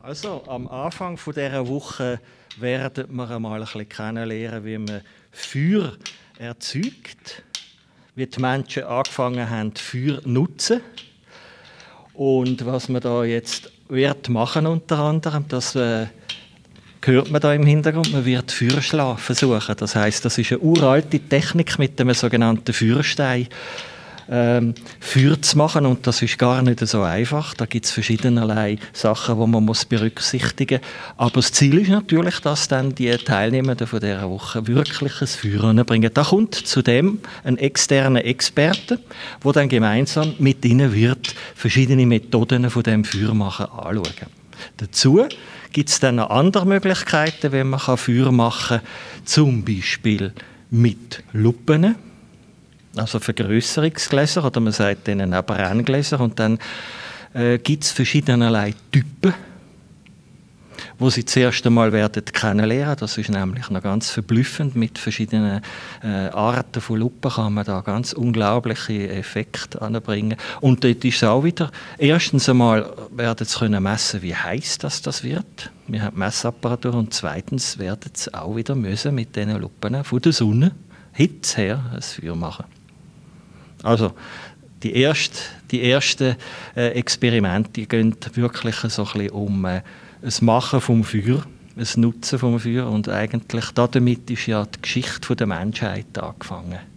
Also, am Anfang dieser Woche werden wir einmal ein bisschen kennenlernen, wie man Feuer erzeugt, wie die Menschen angefangen haben, Feuer zu nutzen. Und was man da jetzt wird machen unter anderem, das hört man da im Hintergrund, man wird Feuerschlag versuchen. Das heisst, das ist eine uralte Technik mit einem sogenannten Feuerstein. Feuer zu machen, und das ist gar nicht so einfach. Da gibt es verschiedenerlei Sachen, die man berücksichtigen muss. Aber das Ziel ist natürlich, dass dann die Teilnehmenden von dieser Woche wirklich ein Feuer bringen. Da kommt zudem ein externer Experte, der dann gemeinsam mit ihnen wird verschiedene Methoden von dem Feuermachen anschauen. Dazu gibt es dann noch andere Möglichkeiten, wie man Feuer machen kann, zum Beispiel mit Lupen. Also Vergrößerungsgläser, oder man sagt denen auch Brenngläser. Und dann gibt es verschiedenerlei Typen, die Sie zuerst einmal werden kennenlernen. Das ist nämlich noch ganz verblüffend. Mit verschiedenen Arten von Lupen kann man da ganz unglaubliche Effekte anbringen. Und dort ist es auch wieder, erstens einmal werden Sie können messen, wie heiß das wird. Wir haben Messapparatur. Und zweitens werden Sie auch wieder müssen mit diesen Lupen von der Sonne Hitze her ein Feuer machen. Also die ersten Experimente gehen wirklich so ein bisschen um das Machen vom Feuer, das Nutzen vom Feuer, und eigentlich damit ist ja die Geschichte der Menschheit angefangen.